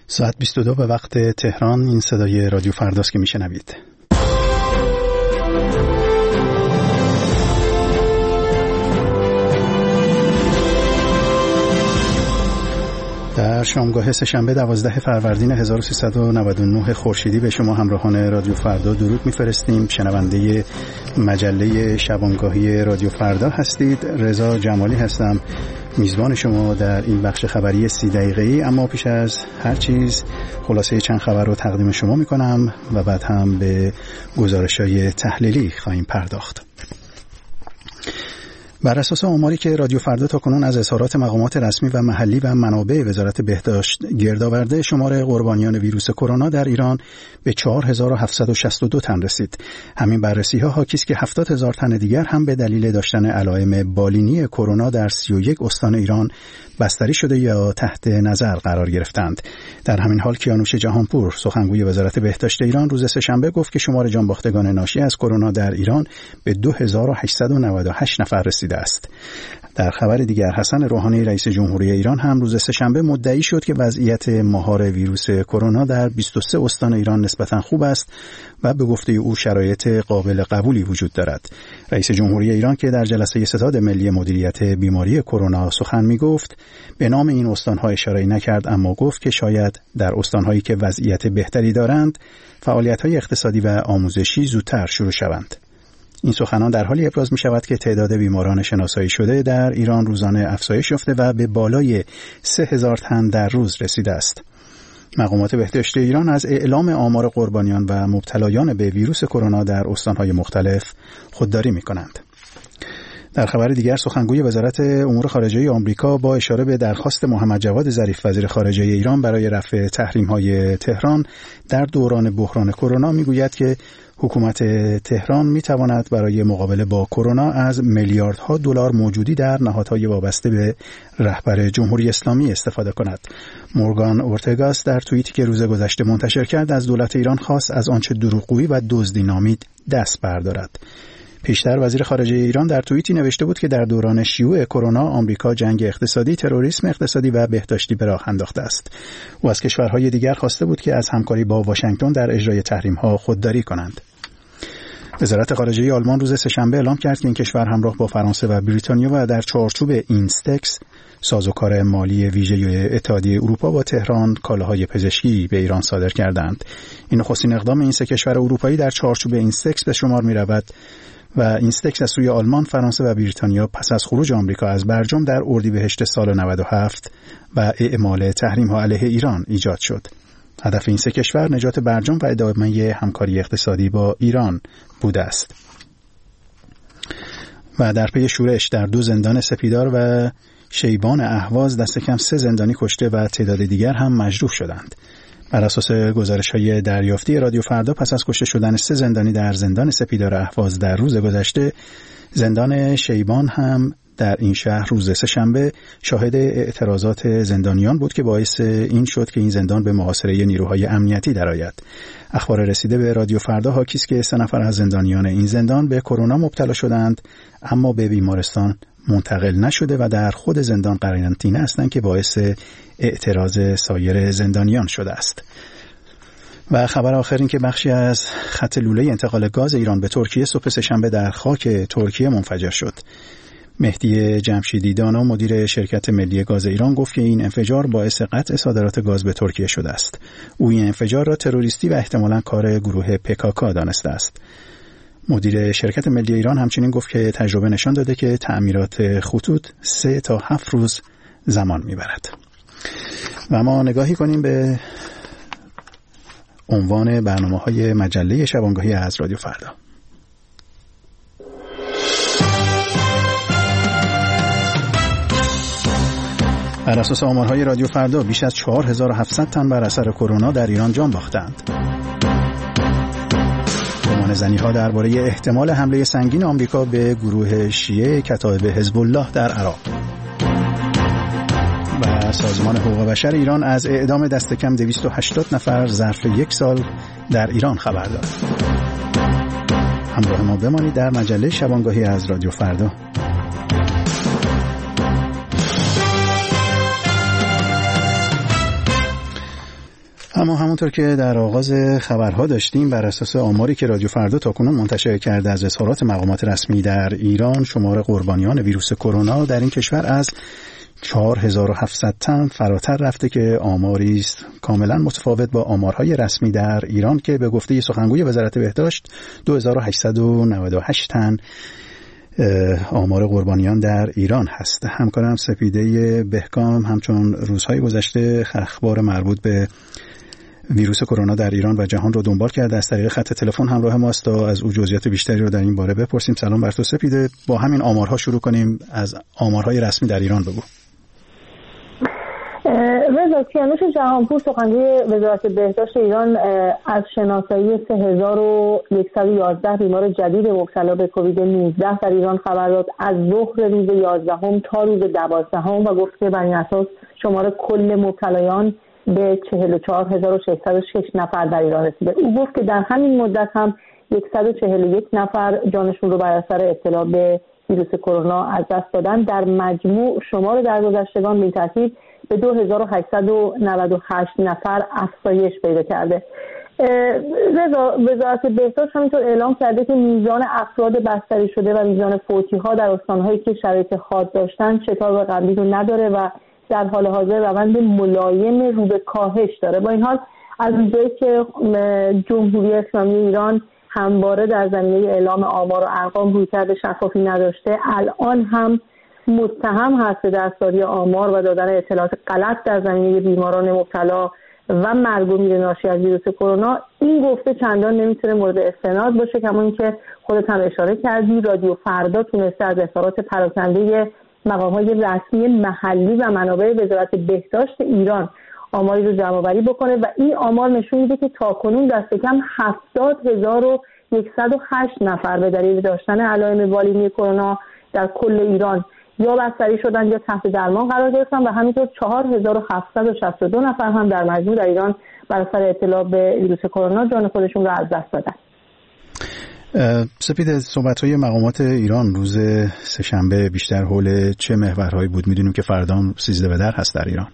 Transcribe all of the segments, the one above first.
ساعت 22 به وقت تهران. این صدای رادیو فرداست که میشنوید. در شامگاه سه‌شنبه 12 فروردین 1399 خورشیدی به شما همراهان رادیو فردا درود می‌فرستیم. شنونده مجله شبانگاهی رادیو فردا هستید. رضا جمالی هستم، میزبان شما در این بخش خبری 30 دقیقه‌ای. اما پیش از هر چیز خلاصه چند خبر رو تقدیم شما می‌کنم و بعد هم به گزارش‌های تحلیلی خواهیم پرداخت. بر اساس آماری که رادیو فردا تاکنون از اظهارات مقامات رسمی و محلی و منابع وزارت بهداشت گرد آورده، شمار قربانیان ویروس کرونا در ایران به 4762 تن رسید. همین بررسی‌ها حاکی است که 70,000 تن دیگر هم به دلیل داشتن علائم بالینی کرونا در 31 استان ایران بستری شده یا تحت نظر قرار گرفتند. در همین حال کیانوش جهانپور، سخنگوی وزارت بهداشت ایران، روز سه‌شنبه گفت که شمار جانباختگان ناشی از کرونا در ایران به 2898 نفر رسیده است. در خبر دیگر، حسن روحانی رئیس جمهوری ایران هم روز سه‌شنبه مدعی شد که وضعیت مهار ویروس کرونا در 23 استان ایران نسبتاً خوب است و به گفته او شرایط قابل قبولی وجود دارد. رئیس جمهوری ایران که در جلسه ستاد ملی مدیریت بیماری کرونا سخن می‌گفت، به نام این استان‌ها اشاره نکرد، اما گفت که شاید در استان‌هایی که وضعیت بهتری دارند، فعالیت‌های اقتصادی و آموزشی زودتر شروع شوند. این سخنان در حالی ابراز می شود که تعداد بیماران شناسایی شده در ایران روزانه افزایش یافته و به بالای 3000 تن در روز رسیده است. مقامات بهداشت ایران از اعلام آمار قربانیان و مبتلایان به ویروس کرونا در استان‌های مختلف خودداری می کنند. در خبر دیگر، سخنگوی وزارت امور خارجه آمریکا با اشاره به درخواست محمد جواد ظریف وزیر خارجه ایران برای رفع تحریم‌های تهران در دوران بحران کرونا میگوید که حکومت تهران میتواند برای مقابله با کرونا از میلیاردها دلار موجودی در نهادهای وابسته به رهبر جمهوری اسلامی استفاده کند. مورگان اورتگاس در توییتی که روز گذشته منتشر کرد از دولت ایران خواست از آنچه دروغگویی و دزدی نامید دست بردارد. پیشتر وزیر خارجه ایران در توییتی نوشته بود که در دوران شیوع کرونا آمریکا جنگ اقتصادی، تروریسم اقتصادی و بهداشتی به راه انداخته است. او از کشورهای دیگر خواسته بود که از همکاری با واشنگتن در اجرای تحریم‌ها خودداری کنند. وزارت خارجه آلمان روز سه‌شنبه اعلام کرد که این کشور همراه با فرانسه و بریتانیا و در چارچوب اینستکس، سازوکار مالی ویژه اتحادیه اروپا، با تهران کالاهای پزشکی به ایران صادر کردند. این نخستین اقدام این سه کشور اروپایی در چارچوب اینستکس به شمار می‌رود و اینستکس از سوی آلمان، فرانسه و بریتانیا پس از خروج آمریکا از برجام در اردیبهشت سال 97 و اعمال تحریم‌ها علیه ایران ایجاد شد. هدف این سه کشور نجات برجام و ادامه همکاری اقتصادی با ایران بوده است. و در پی شورش در 2 زندان سپیدار و شیبان اهواز دست کم 3 زندانی کشته و تعداد دیگر هم مجروح شدند. بر اساس گزارش‌های دریافتی رادیو فردا، پس از کشته شدن 3 زندانی در زندان سپیدار اهواز در روز گذشته، زندان شیبان هم در این شهر روز سه‌شنبه شاهد اعتراضات زندانیان بود که باعث این شد که این زندان به محاصره نیروهای امنیتی درآید. اخبار رسیده به رادیو فردا حاکی است که 3 نفر از زندانیان این زندان به کرونا مبتلا شدند، اما به بیمارستان منتقل نشده و در خود زندان قرنطینه هستند که باعث اعتراض سایر زندانیان شده است. و خبر آخر این که بخشی از خط لوله انتقال گاز ایران به ترکیه صبح سه‌شنبه در خاک ترکیه منفجر شد. مهدی جمشیدی دانا، مدیر شرکت ملی گاز ایران، گفت که این انفجار باعث قطع صادرات گاز به ترکیه شده است. او این انفجار را تروریستی و احتمالاً کار گروه پکاکا دانسته است. مدیر شرکت ملی ایران همچنین گفت که تجربه نشان داده که تعمیرات خطوط 3 تا 7 روز زمان میبرد. و ما نگاهی کنیم به عنوان برنامه‌های مجله شبانگاهی از رادیو فردا. بر اساس آمارهای رادیو فردا، بیش از 4700 تن بر اثر کرونا در ایران جان باختند. گمانه‌زنی‌ها درباره احتمال حمله سنگین آمریکا به گروه شیعه کتایب حزب الله در عراق. و سازمان حقوق بشر ایران از اعدام دست کم 280 نفر ظرف 1 سال در ایران خبر داد. همراه ما بمانید در مجله شبانگاهی از رادیو فردا. اما همونطور که در آغاز خبرها داشتیم، بر اساس آماری که رادیو فردا تاکنون منتشر کرده از اظهارات مقامات رسمی در ایران، شمار قربانیان ویروس کرونا در این کشور از 4700 تن فراتر رفته که آماری است کاملا متفاوت با آمارهای رسمی در ایران که به گفته سخنگوی وزارت بهداشت 2898 تن آمار قربانیان در ایران هست. همکارم سپیده بهکام همچون روزهای گذشته اخبار مربوط به ویروس کرونا در ایران و جهان رو دنبال کرده. از طریق خط تلفن همراه ماست تا از او جزئیات بیشتری رو در این باره بپرسیم. سلام بر تو سپیده. با همین آمارها شروع کنیم. از آمارهای رسمی در ایران بگو. رضا کیانوش جهانپور سخنگوی وزارت بهداشت ایران از شناسایی 3111 بیمار جدید مبتلا به کووید 19 در ایران خبر داد از ظهر روز 11 تا روز 12 و گفت که بر این اساس شمار کل مبتلایان به 44606 نفر در ایران رسیده. او گفت که در همین مدت هم 141 نفر جانشون رو بر اثر ابتلا به ویروس کرونا از دست دادن. در مجموع شمار درگذشتگان به این ترتیب به 2898 نفر افزایش پیدا کرده. وزارت بهداشت همینطور اعلام کرده که میزان افراد بستری شده و میزان فوتی‌ها در استان‌هایی که شرایط خاص داشتن شتاب قبلی رو نداره و در حال حاضر روند ملایم رو به کاهش داره. با این حال از اونجایی که جمهوری اسلامی ایران همواره در زمینه اعلام آمار و ارقام رویکرد شفافی نداشته، الان هم متهم هست به دستکاری آمار و دادن اطلاعات غلط در زمینه بیماران مبتلا و مرگ و میر ناشی از ویروس کرونا. این گفته چندان نمیتونه مورد استناد باشه، کما اینکه خودت هم اشاره کردی رادیو فردا تونسته از اظهارات پراکنده مقام‌های رسمی محلی و منابع وزارت بهداشت ایران آماری رو جمع‌آوری بکنه و این آمار نشون میده که تاکنون دست کم 70108 نفر به دلیل داشتن علائم بالینی کرونا در کل ایران یا بستری شدن یا تحت درمان قرار گرفتن و همینطور 4762 نفر هم در مجموع در ایران بر اثر ابتلا به ویروس کرونا جان خودشون رو از دست دادن. سپید، صحبت‌های مقامات ایران روز سه‌شنبه بیشتر حول چه محورهایی بود؟ می‌دونیم که فردا 13 بدر هست در ایران.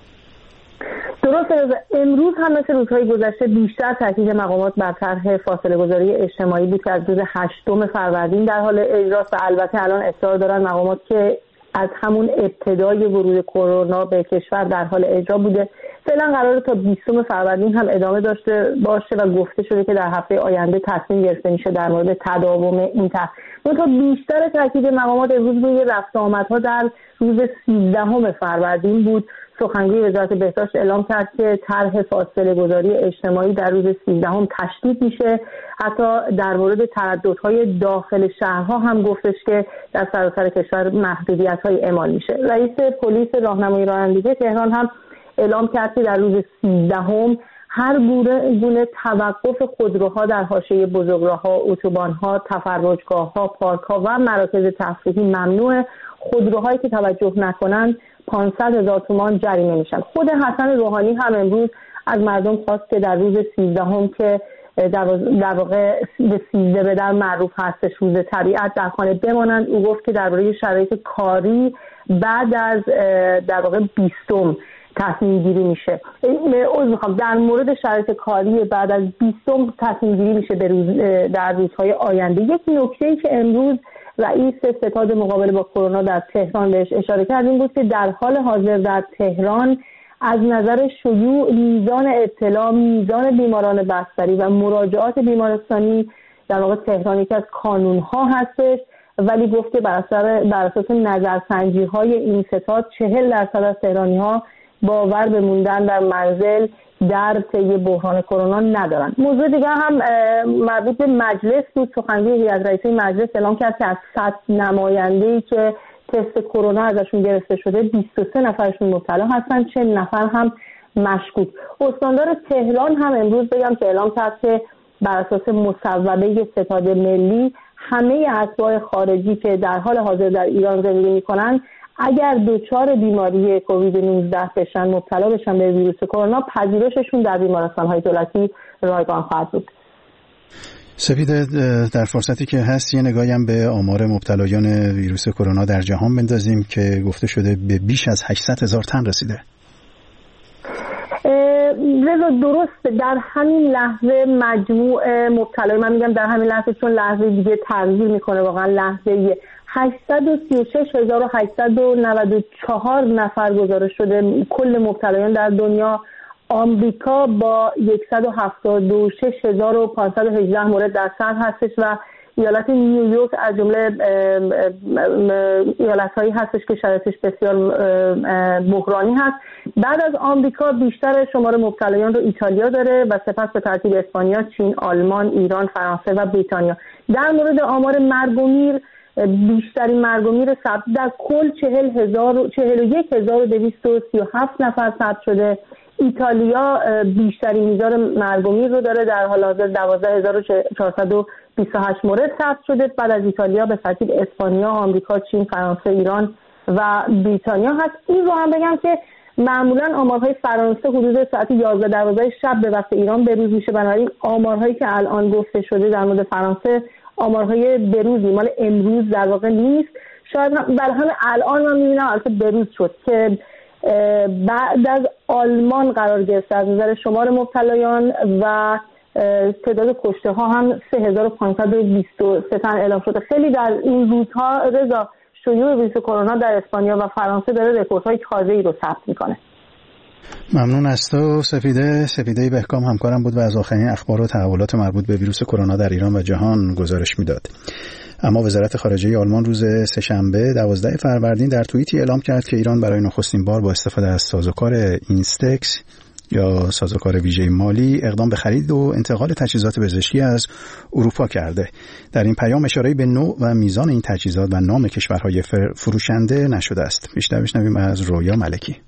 درسته. امروز هم مثل روزهای گذشته بیشتر تاکید مقامات بر طرح فاصله گذاری اجتماعی بود که از روز 8 فروردین در حال اجراست و البته الان اصرار دارن مقامات که از همون ابتدای ورود کرونا به کشور در حال اجرا بوده. فعلا قراره تا 20 فروردین هم ادامه داشته باشه و گفته شده که در هفته آینده تصمیم گرفته میشه در مورد تداوم این طرح. تا بیشتر تاکید مقامات امروز روی رفت و آمدها در روز 13 فروردین بود. سخنگوی وزارت بهداشت اعلام کرد که طرح فاصله گذاری اجتماعی در روز 13 تشدید میشه. حتی در مورد ترددهای داخل شهرها هم گفتش که در سراسر کشور محدودیت‌های اعمال میشه. رئیس پلیس راهنمایی رانندگی تهران هم اعلام کرد که در روز 13 هر گونه توقف خودروها در حاشیه بزرگراه‌ها، اتوبان‌ها، تفرجگاه‌ها، پارک‌ها و مراکز تفریحی ممنوعه. خودروهایی که توجه نکنند 500,000 تومان جریمه میشن. خود حسن روحانی هم امروز از مردم خواست که در روز 13 که در واقع به 13 بدر معروف هستش، روز طبیعت، در خانه بمانند. او گفت که درباره شرایط کاری بعد از در واقع 20 تصمیم گیری میشه. در مورد شرایط کاری بعد از 20 تصمیم گیری میشه در روزهای آینده. یک نکته‌ای که امروز رئیس ستاد مقابله با کرونا در تهران بهش اشاره کرد این بود که در حال حاضر در تهران از نظر شیوع، میزان ابتلا، میزان بیماران بستری و مراجعات بیمارستانی در واقع تهران یکی از کانون‌ها هستش، ولی گفت که بر اساس نظرسنجی‌های این ستاد 40% از تهرانی‌ها باور به موندن در منزل در طی بحران کرونا ندارن. موضوع دیگه هم مربوط به مجلس بود. سخنگوی هیئت رئیسه مجلس اعلام کرد که از 100 نماینده‌ای که تست کرونا ازشون گرفته شده 23 نفرشون مبتلا هستن، 40 نفر هم مشکوک. استاندار تهران هم امروز بگم که اعلام کرد که بر اساس مصوبه ستاد ملی همه اتباع خارجی که در حال حاضر در ایران زندگی می‌کنن اگر دچار بیماری کووید 19 بشن، مبتلا بشن به ویروس کرونا، پذیرششون در بیمارستان‌های دولتی رایگان خواهد بود. سپیده، در فرصتی که هست یه نگاهی هم به آمار مبتلایان ویروس کرونا در جهان بندازیم که گفته شده به بیش از 800,000 تن رسیده. رضا درست، در همین لحظه مجموع مبتلای، من میگم در همین لحظه چون لحظه دیگه تغییر میکنه، واقعا لحظه 836,894 نفر گزارش شده کل مبتلایان در دنیا. آمریکا با 176,518 مورد در صدر هستش و ایالت نیویورک از جمله ایالت‌هایی هستش که شرایطش بسیار بحرانی هست. بعد از آمریکا بیشتر شمار مبتلایان رو ایتالیا داره و سپس به ترتیب اسپانیا، چین، آلمان، ایران، فرانسه و بریتانیا. در مورد آمار مرگ و میر، بیشترین مرگ و میر ثبت در کل 41,237 نفر ثبت شده. ایتالیا بیشترین میزان مرگ و میر رو داره، در حال حاضر 12,428 مورد ثبت شده. بعد از ایتالیا به ترتیب اسپانیا، آمریکا، چین، فرانسه، ایران و بریتانیا هست. این رو هم بگم که معمولا آمارهای فرانسه حدود ساعت 11-12 شب به وقت ایران بروز میشه، بنابراین آمارهایی که الان گفته شده در مورد فرانسه آمارهای بروزی مال امروز در واقع نیست. شاید برای همه الان من میبینم البته بروز شد که بعد از آلمان قرار گرفته از نظر شمار مبتلایان و تعداد کشته ها هم 3,523 تن اعلام شده. خیلی در این روزها رضا شیوع ویروس کرونا در اسپانیا و فرانسه داره رکوردهای تازه‌ای رو ثبت میکنه. ممنون از تو سفیده بهکام، همکارم بود و از آخرین اخبار و تحولات مربوط به ویروس کرونا در ایران و جهان گزارش میداد. اما وزارت خارجه آلمان روز سه‌شنبه 12 فروردین در توییتی اعلام کرد که ایران برای نخستین بار با استفاده از سازوکار اینستکس یا سازوکار ویژه مالی اقدام به خرید و انتقال تجهیزات پزشکی از اروپا کرده. در این پیام اشاره‌ای به نوع و میزان این تجهیزات و نام کشورهای فروشنده نشده است. بیشتر بشنویم از رویا ملکی.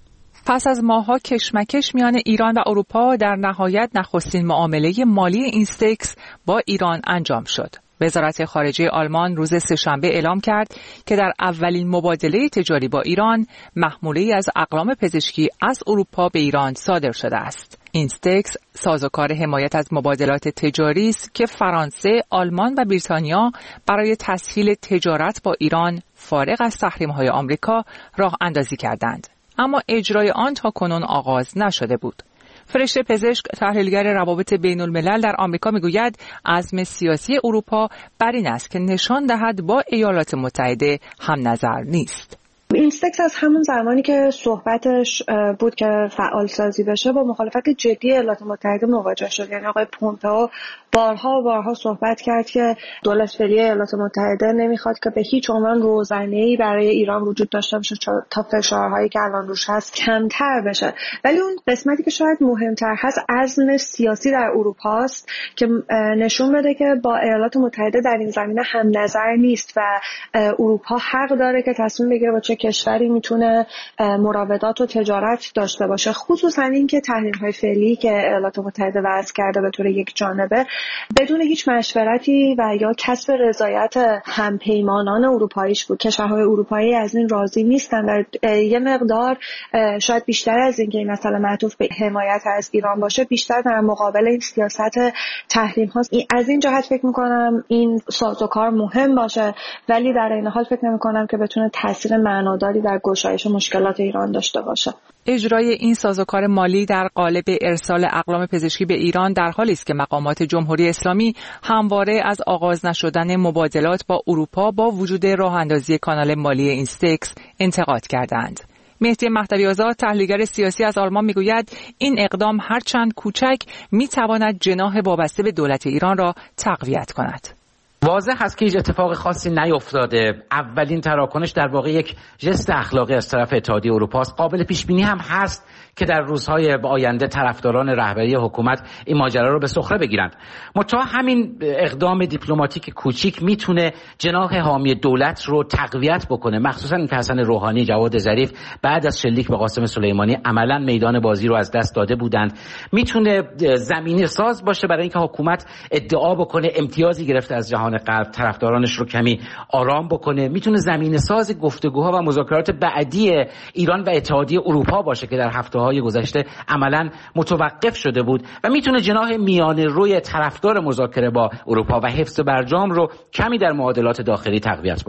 پس از ماه‌ها کشمکش میان ایران و اروپا، در نهایت نخستین معامله مالی اینستکس با ایران انجام شد. وزارت خارجه آلمان روز سه‌شنبه اعلام کرد که در اولین مبادله تجاری با ایران محموله‌ای از اقلام پزشکی از اروپا به ایران صادر شده است. اینستکس سازوکار حمایت از مبادلات تجاری است که فرانسه، آلمان و بریتانیا برای تسهیل تجارت با ایران فارغ از تحریم‌های آمریکا راه اندازی کردند. اما اجرای آن تا کنون آغاز نشده بود. فرشته پزشک، تحلیلگر روابط بین الملل در آمریکا میگوید عزم سیاسی اروپا بر این است که نشان دهد با ایالات متحده هم نظر نیست. اینستکس از همون زمانی که صحبتش بود که فعال سازی بشه با مخالفت جدی ایالات متحده مواجه شد. یعنی آقای پومپئو بارها صحبت کرد که دولت فعلی ایالات متحده نمیخواد که به هیچ عنوان روزنه‌ای برای ایران وجود داشته باشه تا فشارهایی که الان روش هست کمتر بشه. ولی اون قسمتی که شاید مهمتر هست عزم سیاسی در اروپا است که نشون بده که با ایالات متحده در این زمینه هم نظر نیست و اروپا حق داره که تصمیم بگیره با چه کشوری میتونه مراودات و تجارت داشته باشه، خصوصا اینکه تحریم‌های فعلی که ایالات متحده وضع کرده به طور یک جانبه بدون هیچ مشورتی و یا کسب رضایت همپیمانان اروپاییش بود. کشورهای اروپایی از این راضی نیستن و یه مقدار شاید بیشتر از این که این مسئله معطوف به حمایت از ایران باشه، بیشتر در مقابل این سیاست تحریم هاست. از این جهت فکر میکنم این سازوکار مهم باشه، ولی در این حال فکر نمیکنم که بتونه تاثیر معناداری در گشایش مشکلات ایران داشته باشه. اجرای این سازوکار مالی در قالب ارسال اقلام پزشکی به ایران در حالی است که مقامات جمهوری اسلامی همواره از آغاز نشدن مبادلات با اروپا با وجود راه اندازی کانال مالی اینستکس انتقاد کردند. مهدی مهدوی آزاد، تحلیلگر سیاسی از آلمان، میگوید این اقدام هرچند کوچک میتواند جناح وابسته به دولت ایران را تقویت کند. واضح هست که هیچ اتفاق خاصی نیفتاده. اولین تراکنش در واقع یک ژست اخلاقی از طرف اتحادیه اروپا است. قابل پیش بینی هم هست که در روزهای آینده طرفداران رهبری حکومت این ماجرا رو به سخره بگیرند. منتها همین اقدام دیپلماتیک کوچیک میتونه جناح حامی دولت رو تقویت بکنه، مخصوصا اینکه حسن روحانی، جواد ظریف بعد از شلیک به قاسم سلیمانی عملا میدان بازی رو از دست داده بودند. میتونه زمینه ساز باشه برای اینکه حکومت ادعا بکنه امتیازی گرفته از جهان غرب، طرفدارانش رو کمی آرام بکنه. میتونه زمینه ساز گفتگوها و مذاکرات بعدی ایران و اتحادیه اروپا باشه که در هفته‌های گذشته عملاً متوقف شده بود و میتونه جناح میانه روی طرفدار مذاکره با اروپا و حفظ برجام رو کمی در معادلات داخلی تقویت بکنه.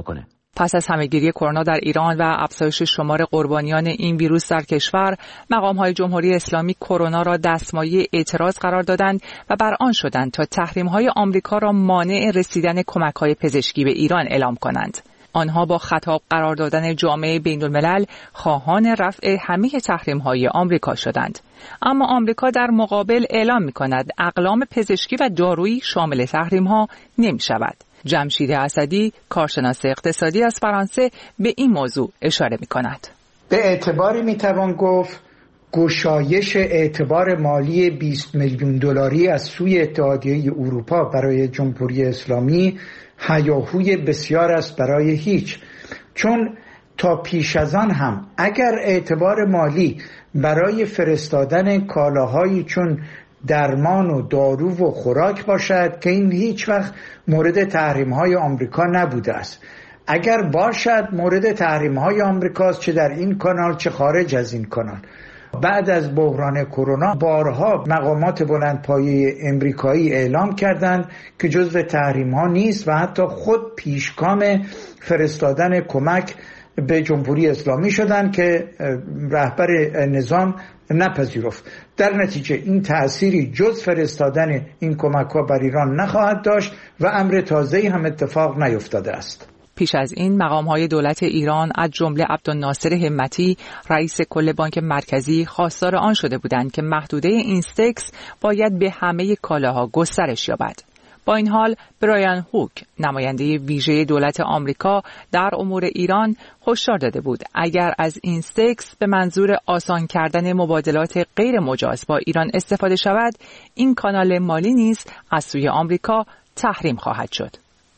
پس از همهگیری کرونا در ایران و افزایش شمار قربانیان این ویروس در کشور، مقام‌های جمهوری اسلامی کرونا را دستمایه اعتراض قرار دادند و بر آن شدند تا تحریم‌های آمریکا را مانع رسیدن کمک‌های پزشکی به ایران اعلام کنند. آنها با خطاب قرار دادن جامعه بین‌الملل خواهان رفع همه تحریم‌های آمریکا شدند. اما آمریکا در مقابل اعلام می‌کند اقلام پزشکی و دارویی شامل تحریم‌ها نمی‌شود. جمشید اسدی، کارشناس اقتصادی از فرانسه، به این موضوع اشاره می‌کند. به اعتباری می‌توان گفت گشایش اعتبار مالی 20 میلیون دلاری از سوی اتحادیه اروپا برای جمهوری اسلامی هیاهوی بسیار است برای هیچ، چون تا پیش از آن هم اگر اعتبار مالی برای فرستادن کالاهایی چون درمان و دارو و خوراک باشد که این هیچ وقت مورد تحریم‌های آمریکا نبوده است، اگر باشد مورد تحریم‌های آمریکاست، چه در این کانال چه خارج از این کانال. بعد از بحران کرونا بارها مقامات بلندپایه امریکایی اعلام کردند که جزو تحریم‌ها نیست و حتی خود پیشگام فرستادن کمک به جمهوری اسلامی شدند که رهبر نظام نپذیرفت. در نتیجه این تأثیری جز فرستادن این کمک‌ها بر ایران نخواهد داشت و امر تازه‌ای هم اتفاق نیفتاده است. پیش از این مقام‌های دولت ایران از جمله عبدالناصر همتی رئیس کل بانک مرکزی خواستار آن شده بودند که محدوده اینستکس باید به همه کالاها گسترش یابد. با این حال برایان هوک نماینده ویژه دولت آمریکا در امور ایران هشدار داده بود اگر از اینستکس به منظور آسان کردن مبادلات غیر مجاز با ایران استفاده شود، این کانال مالی نیز از سوی آمریکا تحریم خواهد شد.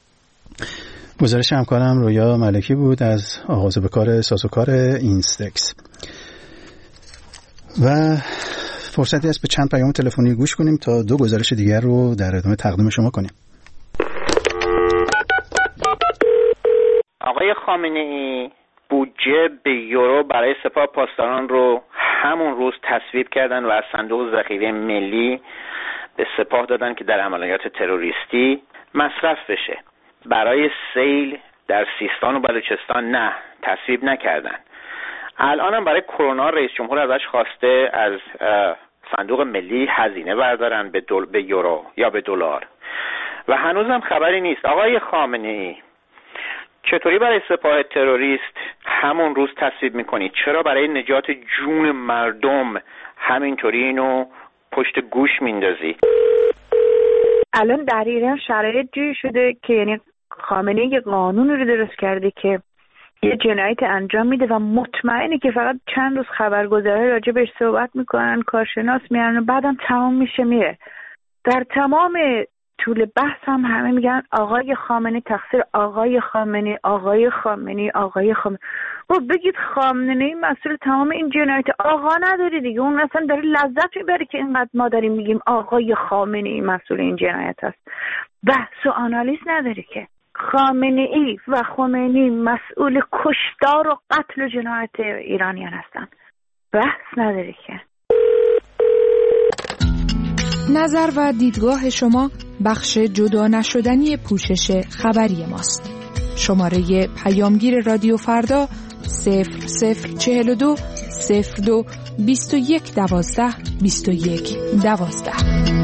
گزارش همکارم رویا ملکی بود از آغاز به کار سازوکار اینستکس. و فرصتی است به چند پیام تلفنی گوش کنیم تا دو گزارش دیگر رو در ادامه تقدیم شما کنیم. آقای خامنه‌ای بودجه به یورو برای سپاه پاسداران رو همون روز تصویب کردن و از صندوق ذخیره ملی به سپاه دادن که در عملیات تروریستی مصرف بشه. برای سیل در سیستان و بلوچستان نه، تصویب نکردن. الان هم برای کرونا رئیس جمهور ازش خواسته از صندوق ملی هزینه بردارن به یورو یا به دلار و هنوزم خبری نیست. آقای خامنه‌ای چطوری برای سپاه تروریست همون روز تصویب میکنی؟ چرا برای نجات جون مردم همینطوری اینو پشت گوش میندازی؟ الان در ایران شرایط جوری شده که یعنی خامنه‌ای یه قانون رو درست کرده که یه جنایت انجام میده و مطمئنه که فقط چند روز خبرگزاری راجع بهش صحبت میکنن، کارشناس میارن و بعدم تمام میشه میره. در تمام طول بحث هم همه میگن آقای خامنه‌ای تقصیر، آقای خامنه‌ای، آقای خامنه‌ای، آقای خامنه‌ای. و بگید خامنه‌ای مسئول تمام این جنایت، آقا نداره دیگه. اون اصلا داره لذت میبره که اینقدر ما داریم میگیم آقای خامنه‌ای مسئول این جنایت است. بحث و آنالیز نداره که خامنه‌ای و خمینی مسئول کشتار و قتل و جنایت ایرانیان هستن. بحث نداره که. نظر و دیدگاه شما بخش جدا نشدنی پوشش خبری ماست. شماره پیامگیر رادیو فردا 0042 02 21 12 21 12.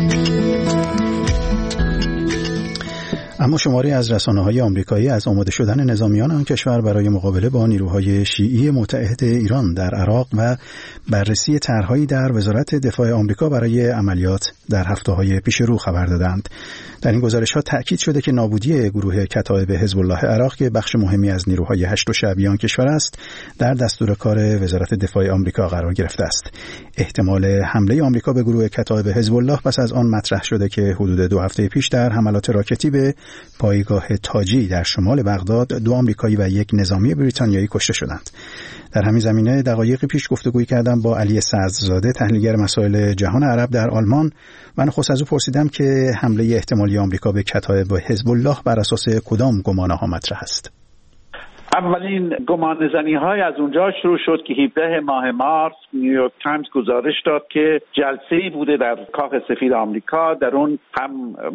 اما شماری از رسانه‌های آمریکایی از آماده شدن نظامیان آن کشور برای مقابله با نیروهای شیعی متحد ایران در عراق و بررسی طرح‌هایی در وزارت دفاع آمریکا برای عملیات در هفته‌های پیش رو خبر دادند. در این گزارش‌ها تأکید شده که نابودی گروه کتایب حزب الله عراق که بخش مهمی از نیروهای هشت شعبی آن کشور است، در دستور کار وزارت دفاع آمریکا قرار گرفته است. احتمال حمله آمریکا به گروه کتایب حزب الله پس از آن مطرح شده که حدود 2 هفته پیش در حملات راکتی به پایگاه تاجی در شمال بغداد 2 آمریکایی و 1 نظامی بریتانیایی کشته شدند. در همین زمینه دقایقی پیش گفتگویی کردم با علی صدرزاده، تحلیلگر مسائل جهان عرب در آلمان، و نخست از او پرسیدم که حمله احتمالی آمریکا به کتایب حزب الله بر اساس کدام گمانه‌ها مطرح است. اولین گمانه‌زنی‌های از اونجا شروع شد که 17 ماه مارس نیویورک تایمز گزارش داد که جلسه‌ای بوده در کاخ سفید آمریکا، در اون هم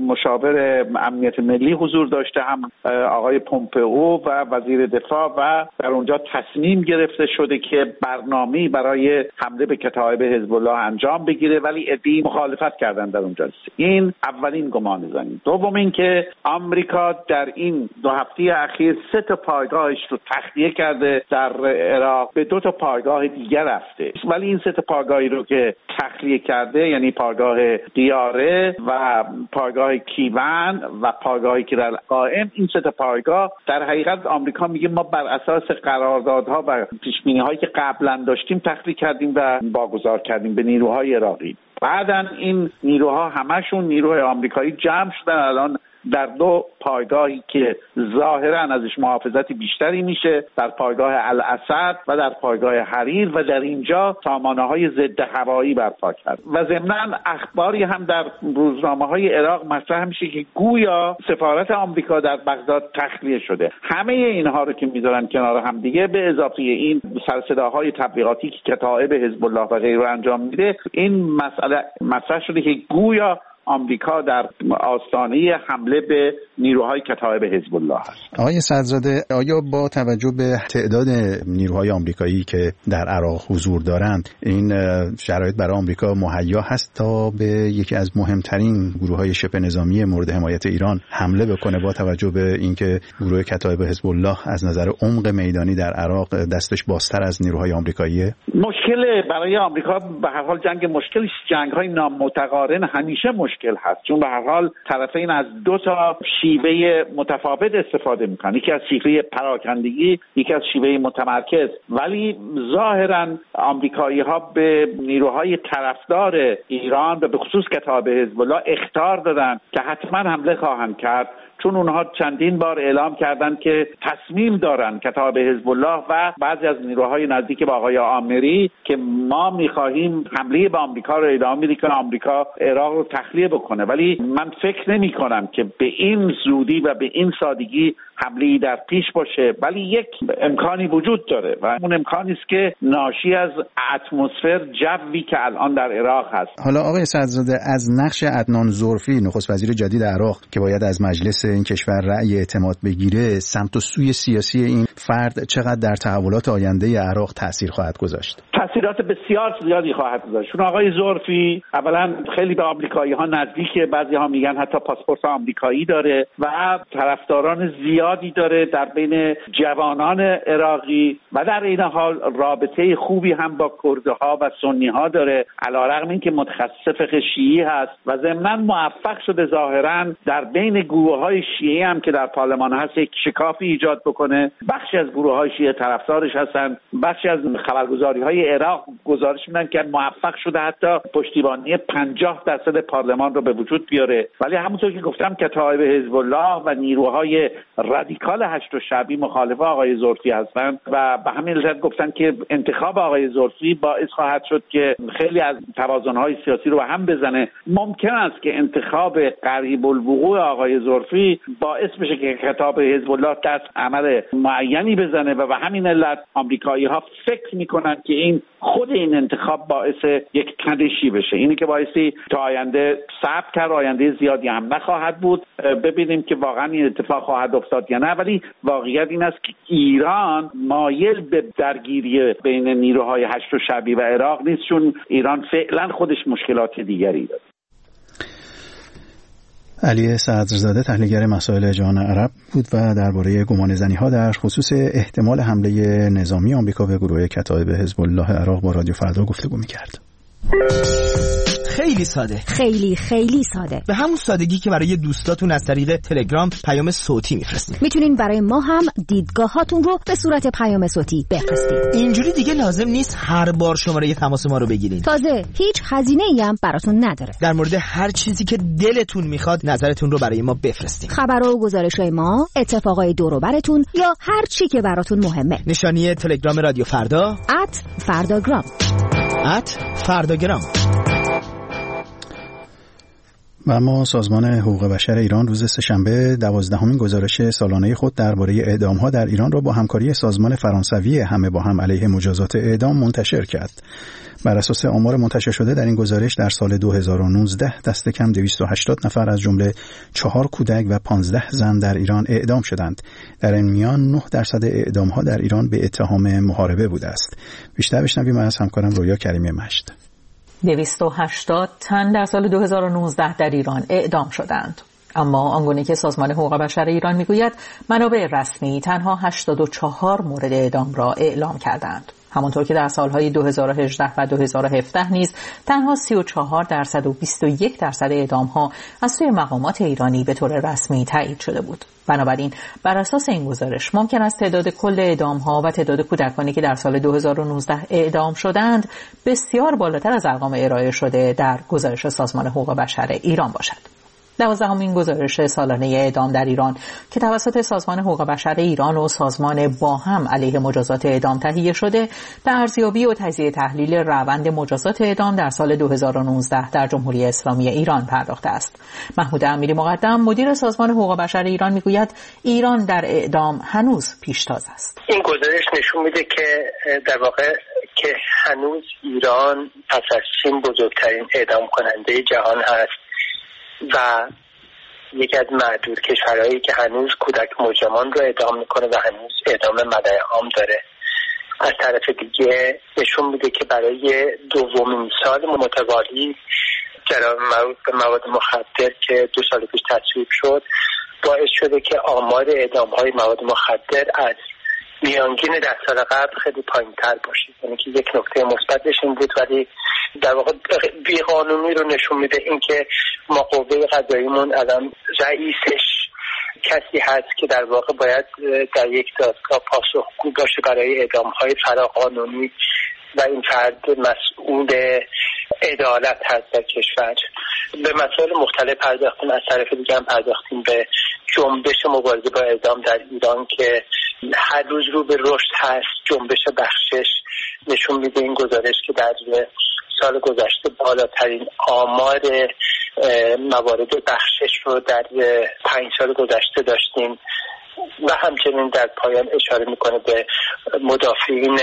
مشاور امنیت ملی حضور داشته، هم آقای پومپئو و وزیر دفاع، و در اونجا تصمیم گرفته شده که برنامه‌ای برای حمله به کتایب حزب الله انجام بگیره، ولی عده‌ای مخالفت کردن در اون جلسه. این اولین گمانه‌زنی. دوم این که آمریکا در این 2 هفته اخیر 3 تا پایگاهش رو تخلیه کرده در عراق، به 2 تا پایگاه دیگر رفته، ولی این 3 تا پایگاهی رو که تخلیه کرده، یعنی پایگاه دیاره و پایگاه کیون و پایگاهی که در قائم، این 3 تا پایگاه در حقیقت آمریکا میگه ما بر اساس قراردادها و پیش‌بینی‌هایی که قبلا داشتیم تخلیه کردیم و واگذار کردیم به نیروهای عراقی. بعدن این نیروها همشون نیروهای آمریکایی جمع شدن الان در 2 پایگاهی که ظاهرا ازش محافظت بیشتری میشه، در پایگاه الاسد و در پایگاه حریر، و در اینجا سامانه‌های ضد هوایی برپا کرد. و ضمناً اخباری هم در روزنامه‌های عراق مطرح میشه که گویا سفارت آمریکا در بغداد تخلیه شده. همه اینها رو که میذارن کنار هم دیگه، به اضافه این سرصداهای تبلیغاتی که کتایب حزب الله و غیره انجام میده، این مسئله مطرح شده که گویا آمریکا در آستانه حمله به نیروهای کتایب حزب الله است. آقای صدرزاده، آیا با توجه به تعداد نیروهای آمریکایی که در عراق حضور دارند، این شرایط برای آمریکا مهیا هست تا به یکی از مهمترین گروه‌های شبه نظامی مورد حمایت ایران حمله بکنه، با توجه به اینکه گروه کتایب حزب الله از نظر عمق میدانی در عراق دستش بازتر از نیروهای آمریکاییه؟ مشکل برای آمریکا به هر حال جنگ‌های نامتقارن همیشه مشکل هست، چون به هر حال طرفین از 2 تا شیوه متفاوت استفاده میکنن، یکی از شیوه پراکندگی، یکی از شیوه متمرکز. ولی ظاهرا آمریکایی ها به نیروهای طرفدار ایران و به خصوص کتایب حزب الله اخطار دادن که حتما حمله خواهند کرد، چون اونها چندین بار اعلام کردند که تصمیم دارن کتایب حزب الله و بعضی از نیروهای نزدیک به آقای آمری که ما می‌خواهیم حمله به آمریکا رو ادامه بدیم که آمریکا عراق رو تخلیه بکنه. ولی من فکر نمی‌کنم که به این زودی و به این سادگی حمله‌ای در پیش باشه، ولی یک امکانی وجود داره و اون امکانی است که ناشی از اتمسفر، جوی که الان در عراق هست. حالا آقای صدرزاده، از نقش عدنان زرفی نخست وزیر جدید عراق که باید از مجلس این کشور رأی اعتماد بگیره، سمت و سوی سیاسی این فرد چقدر در تحولات آینده عراق تأثیر خواهد گذاشت؟ تأثیرات بسیار زیادی خواهد گذاشت. چون آقای زرفی اولا خیلی به آمریکایی‌ها نزدیکه، بعضی‌ها میگن حتی پاسپورت آمریکایی داره و طرفداران زیادی داره در بین جوانان عراقی و در این حال رابطه خوبی هم با کردها و سنی‌ها داره، علیرغم اینکه متخصص فقه شیعی هست و ضمناً موفق شده ظاهراً در بین گروه‌های شیعی هم که در پارلمان هست یک شکافی ایجاد بکنه. بخشی از گروه‌های شیعه طرفدارش هستن، بخشی از خبرگزاری‌های عراق گزارش میدن که موفق شده حتی پشتیبانی 50% پارلمان رو به وجود بیاره. ولی همونطور که گفتم کتایب حزب الله و نیروهای رادیکال هشت شعبی مخالف آقای زرفی هستند و به همین علت گفتن که انتخاب آقای زرفی باعث خواهد شد که خیلی از توازن‌های سیاسی رو به هم بزنه. ممکن است که انتخاب قریب الوقوع آقای زرفی باعث بشه که کتایب حزب الله دست عمل معینی بزنه و به همین علت آمریکایی‌ها فکر می‌کنن که این خود این انتخاب باعث یک تنشی بشه. اینی که باعثی تا آینده صبر کرد، آینده زیادی هم نخواهد بود، ببینیم که واقعا این اتفاق خواهد افتاد یا نه. ولی واقعیت این است که ایران مایل به درگیری بین نیروهای هشت شعبی و عراق نیست، چون ایران فعلا خودش مشکلات دیگری داره. علی صدرزاده تحلیلگر مسائل جهان عرب بود و درباره گمانه‌زنی‌ها در خصوص احتمال حمله نظامی آمریکا به گروه کتایب حزب الله عراق با رادیو فردا گفتگو می‌کرد. خیلی ساده، خیلی ساده، به همون سادگی که برای دوستاتون از طریق تلگرام پیام صوتی میفرستین. میتونین برای ما هم دیدگاهاتون رو به صورت پیام صوتی بفرستین. اینجوری دیگه لازم نیست هر بار شماره تماس ما رو بگیرین. تازه هیچ هزینه‌ای هم براتون نداره. در مورد هر چیزی که دلتون میخواد نظرتون رو برای ما بفرستین. خبرها و گزارش‌های ما، اتفاقای دور و براتون یا هر چی که براتون مهمه. نشانی تلگرام رادیو فردا @فرداگرام. @فرداگرام. و اما سازمان حقوق بشر ایران روز سه‌شنبه 12مین گزارش سالانه خود درباره اعدام‌ها در ایران را با همکاری سازمان فرانسوی همه با هم علیه مجازات اعدام منتشر کرد. بر اساس آمار منتشر شده در این گزارش در سال 2019 دست کم 280 نفر از جمله 4 کودک و 15 زن در ایران اعدام شدند. در این میان 9% اعدام‌ها در ایران به اتهام محاربه بوده است. بیشتر بشنویم از همکارم رویا کریمی مشت. 280 تن در سال 2019 در ایران اعدام شدند. اما آنگونه که سازمان حقوق بشر ایران میگوید منابع رسمی تنها 84 مورد اعدام را اعلام کردند. همانطور که در سالهای 2018 و 2017 نیز تنها 34% و 21% اعدام‌ها از سوی مقامات ایرانی به طور رسمی تایید شده بود. بنابراین بر اساس این گزارش ممکن است تعداد کل اعدام‌ها و تعداد کودکانی که در سال 2019 اعدام شدند بسیار بالاتر از ارقام ارائه شده در گزارش سازمان حقوق بشر ایران باشد. 12مین گزارش سالانه اعدام در ایران که توسط سازمان حقوق بشر ایران و سازمان با هم علیه مجازات اعدام تهیه شده، به ارزیابی و تجزیه تحلیل روند مجازات اعدام در سال 2019 در جمهوری اسلامی ایران پرداخته است. محمود امیری مقدم مدیر سازمان حقوق بشر ایران میگوید ایران در اعدام هنوز پیشتاز است. این گزارش نشون میده که در واقع که هنوز ایران پس از چین بزرگترین اعدام کننده جهان هست و یکی از معدود کشورهایی که هنوز کودک مجرمان رو اعدام میکنه و هنوز اعدام مدعی عام داره. از طرف دیگه نشون میده که برای دومین سال متوالی جرایم مربوط به مواد مخدر که 2 سال پیش تصویب شد باعث شده که آمار اعدام‌های مواد مخدر از میانگین 10 سال قبل خیلی پایین‌تر باشه. یعنی که یک نکته مثبتش این بود، ولی در واقع بیقانونی رو نشون میده این که ما قوه قضاییمون الان رئیسش کسی هست که در واقع باید در یک دادگاه پاسخگو باشه برای اعدام‌های فراقانونی و این فرد مسئول عدالت هست در کشور. به مسائل مختلف پرداختیم، از طرف دیگه هم پرداختیم به جنبش مبارزه با اعدام در ایران که هر روز رو به رشد هست. جنبش بخشش نشون میده این گزارش که در سال گذشته بالاترین آمار موارد بخشش رو در 5 سال گذشته داشتیم و همچنین در پایان اشاره میکنه به مدافعین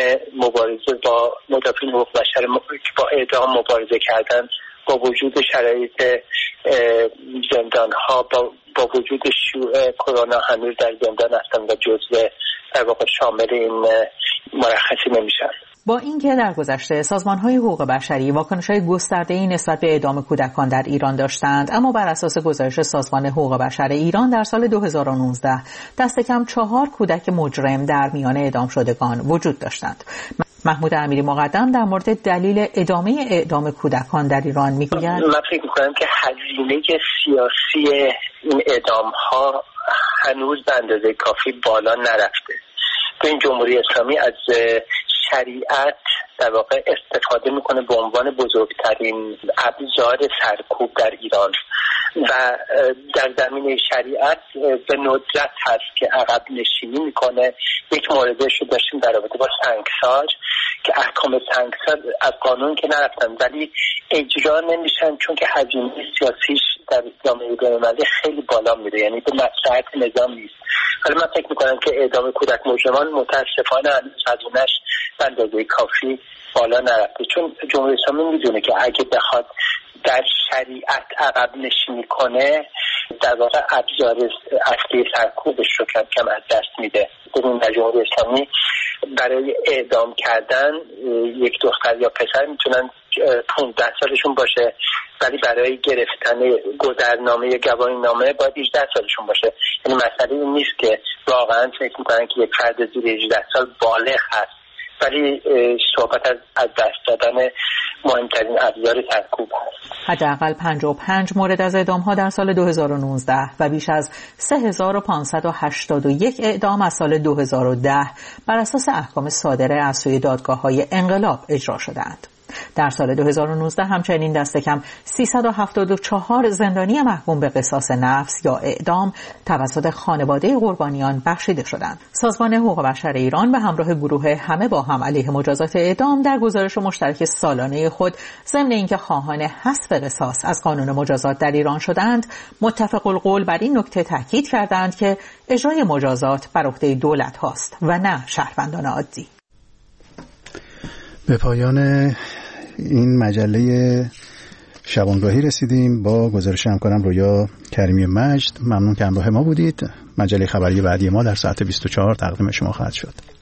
حقوق بشر با اعدام مبارزه کردن با وجود شرایط زندان ها، با وجود شیوع کرونا هنوز در زندان هستن و جزء در واقع شامل این مرخصی نمیشن. با اینکه در گذشته سازمان‌های حقوق بشری واکنش‌های گسترده‌ای نسبت به اعدام کودکان در ایران داشتند، اما بر اساس گزارش سازمان حقوق بشر ایران در سال 2019 دست کم 4 کودک مجرم در میان اعدام شدگان وجود داشتند. محمود امیری مقدم در مورد دلیل ادامه اعدام کودکان در ایران میگوید: من فکر می‌کنم که هزینه سیاسی این اعدام‌ها هنوز به اندازه کافی بالا نرفته. تو این جمهوری اسلامی از شریعت در واقع استفاده میکنه به عنوان بزرگترین ابزار سرکوب در ایران و در زمینه شریعت به ندرت هست که عقب نشینی میکنه. یک موردش رو داشتیم در رابطه با سنگسار که احکام سنگسار از قانون که نرفتن ولی اجرا نمیشن چون که هزینه سیاسیش در جامعه بین‌المللی خیلی بالا میره، یعنی به مصلحت نظام نیست. ولی من فکر میکنم که اعدام کودک مجرمان متاسفانه هزینه‌اش به اندازه کافی بالا نرفته، چون جمهوری اسلامی میدونه که اگه بخواد در شریعت عقب نشینی کنه در واقع ابزار اصلی سرکوبش رو کم کم از دست میده. ببین در جمهوری اسلامی برای اعدام کردن یک دختر یا پسر میتونن 15 سالشون باشه، ولی برای گرفتن گذرنامه یا گواهینامه باید 18 سالشون باشه. یعنی مسئله این نیست که واقعا فکر میکنن که یک فرد زیر 18 سال بالغ هست، ولی صحبت از دست دادن مهمترین ابزار سرکوب هست. حداقل 55 مورد از اعدام‌ها در سال 2019 و بیش از 3581 اعدام از سال 2010 بر اساس احکام صادره از سوی دادگاه‌های انقلاب اجرا شدند. در سال 2019 همچنین دست کم 374 زندانی محکوم به قصاص نفس یا اعدام توسط خانواده قربانیان بخشیده شدند. سازمان حقوق بشر ایران به همراه گروه همه با هم علیه مجازات اعدام در گزارش مشترک سالانه خود ضمن اینکه خواهان حذف قصاص از قانون مجازات در ایران شدند، متفق القول بر این نکته تاکید کردند که اجرای مجازات بر عهده دولت هاست و نه شهروندان عادی. به پایان این مجله شبانگاهی رسیدیم با گزارش همکارم رویا کریمی مجد. ممنون که همراه ما بودید. مجله خبری بعدی ما در ساعت 24 تقدیم شما خواهد شد.